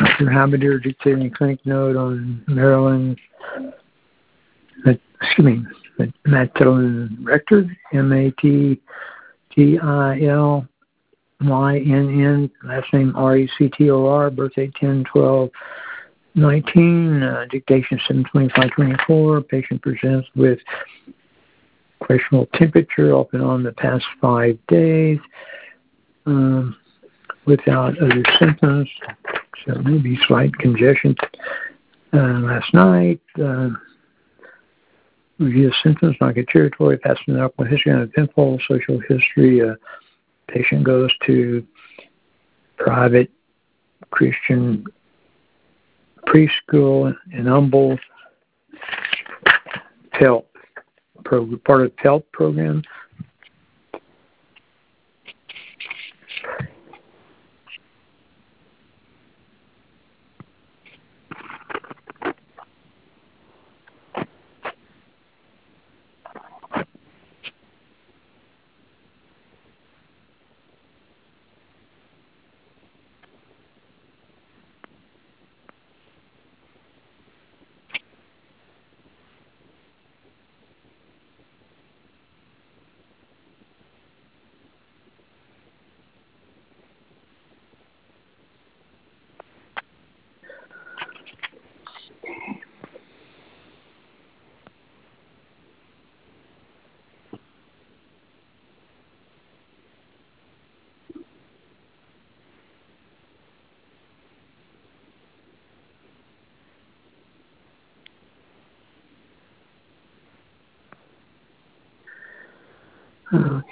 Dr. Habider dictating clinic note on Marilyn, Matilyn Rector, Matilynn, last name Rector, birthday 10/12/19, dictation 7/25/24. Patient presents with questionable temperature off and on the past 5 days, without other symptoms. So maybe slight congestion last night. Review symptoms, not get territory, passing alcohol history, uneventful, social history. Patient goes to private Christian preschool in Humble, PELP, part of PELP program. Okay.